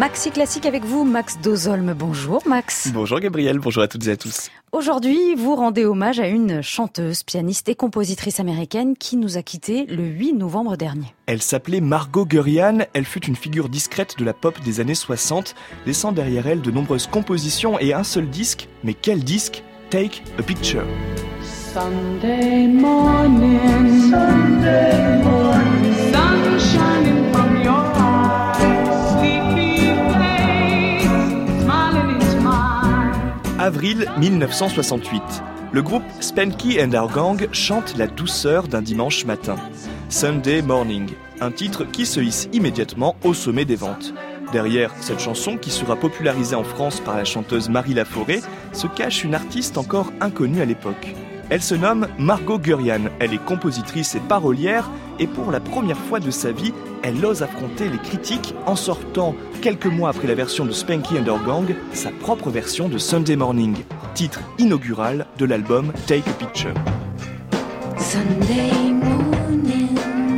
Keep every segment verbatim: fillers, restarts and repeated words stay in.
Maxi Classique avec vous, Max Dozolme. Bonjour Max. Bonjour Gabriel, bonjour à toutes et à tous. Aujourd'hui, vous rendez hommage à une chanteuse, pianiste et compositrice américaine qui nous a quittés le huit novembre dernier. Elle s'appelait Margo Gurian, elle fut une figure discrète de la pop des années soixante, laissant derrière elle de nombreuses compositions et un seul disque. Mais quel disque ? Take a Picture. Sunday morning, Sunday morning, sun shining from your eyes, sleepy face, smiling into mine. Avril mille neuf cent soixante-huit. Le groupe Spanky and Our Gang chante la douceur d'un dimanche matin. Sunday Morning, un titre qui se hisse immédiatement au sommet des ventes. Derrière cette chanson, qui sera popularisée en France par la chanteuse Marie Laforêt, se cache une artiste encore inconnue à l'époque. Elle se nomme Margo Gurian, elle est compositrice et parolière, et pour la première fois de sa vie, elle ose affronter les critiques en sortant, quelques mois après la version de Spanky and Our Gang, sa propre version de Sunday Morning, titre inaugural de l'album Take a Picture. Sunday morning,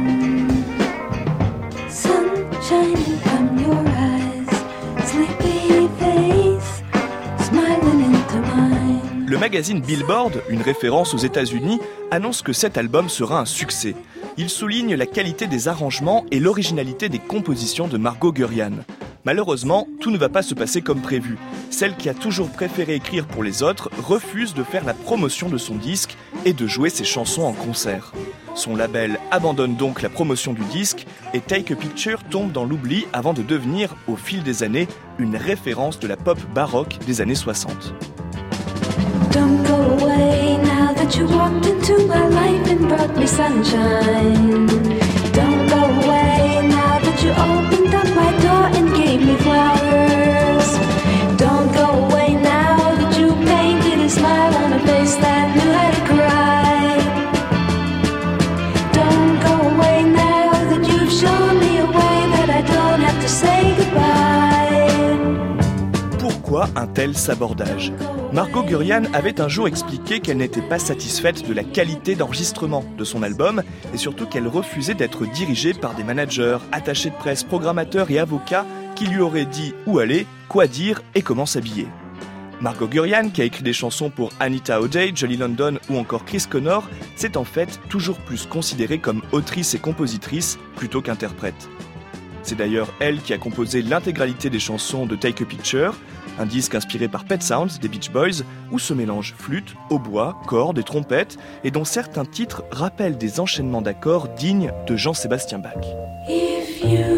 sun shining from your eyes, sleepy face, smiling into mine. Le magazine Billboard, une référence aux États-Unis, annonce que cet album sera un succès. Il souligne la qualité des arrangements et l'originalité des compositions de Margo Gurian. Malheureusement, tout ne va pas se passer comme prévu. Celle qui a toujours préféré écrire pour les autres refuse de faire la promotion de son disque et de jouer ses chansons en concert. Son label abandonne donc la promotion du disque et Take a Picture tombe dans l'oubli avant de devenir, au fil des années, une référence de la pop baroque des années soixante. Don't go away now that you walked into my life and brought me sunshine. Don't go away now that you opened up my door and gave me flowers. Don't go away now that you painted a smile on a face that knew how to cry. Don't go away now that you've shown me a way that I don't have to say goodbye. Pourquoi un tel sabordage ? Margo Gurian avait un jour expliqué qu'elle n'était pas satisfaite de la qualité d'enregistrement de son album et surtout qu'elle refusait d'être dirigée par des managers, attachés de presse, programmateurs et avocats qui lui auraient dit où aller, quoi dire et comment s'habiller. Margo Gurian, qui a écrit des chansons pour Anita O'Day, Johnny London ou encore Chris Connor, s'est en fait toujours plus considérée comme autrice et compositrice plutôt qu'interprète. C'est d'ailleurs elle qui a composé l'intégralité des chansons de Take a Picture, un disque inspiré par Pet Sounds des Beach Boys, où se mélangent flûte, hautbois, cordes et trompettes, et dont certains titres rappellent des enchaînements d'accords dignes de Jean-Sébastien Bach. If you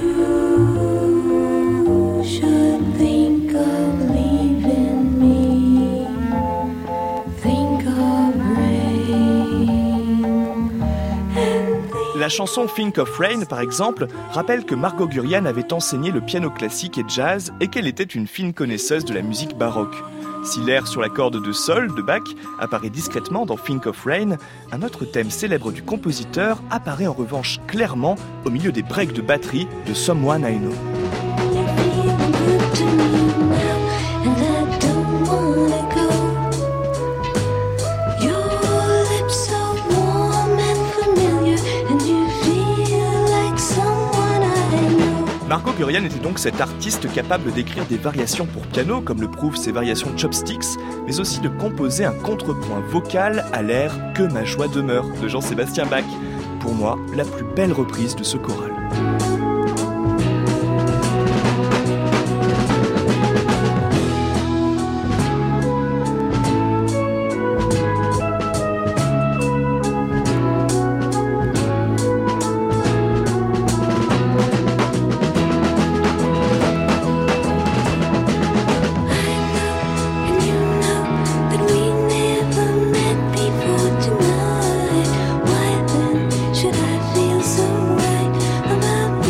should think of leaving me, think of rain and think. La chanson Think of Rain, par exemple, rappelle que Margo Gurian avait enseigné le piano classique et jazz et qu'elle était une fine connaisseuse de la musique baroque. Si l'air sur la corde de sol de Bach apparaît discrètement dans Think of Rain, un autre thème célèbre du compositeur apparaît en revanche clairement au milieu des breaks de batterie de Someone I Know. Margo Gurian était donc cette artiste capable d'écrire des variations pour piano, comme le prouvent ses variations Chopsticks, mais aussi de composer un contrepoint vocal à l'air « Que ma joie demeure » de Jean-Sébastien Bach. Pour moi, la plus belle reprise de ce choral. Should I feel so right about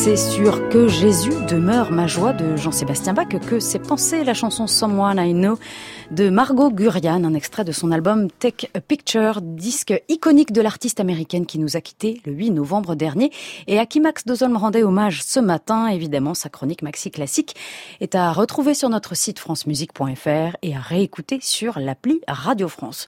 C'est sur Que Jésus demeure ma joie de Jean-Sébastien Bach que s'est pensée la chanson Someone I Know de Margot Gurian, un extrait de son album Take a Picture, disque iconique de l'artiste américaine qui nous a quittés le huit novembre dernier et à qui Max Dozolm rendait hommage ce matin. Évidemment, sa chronique Maxi Classique est à retrouver sur notre site francemusique point f r et à réécouter sur l'appli Radio France.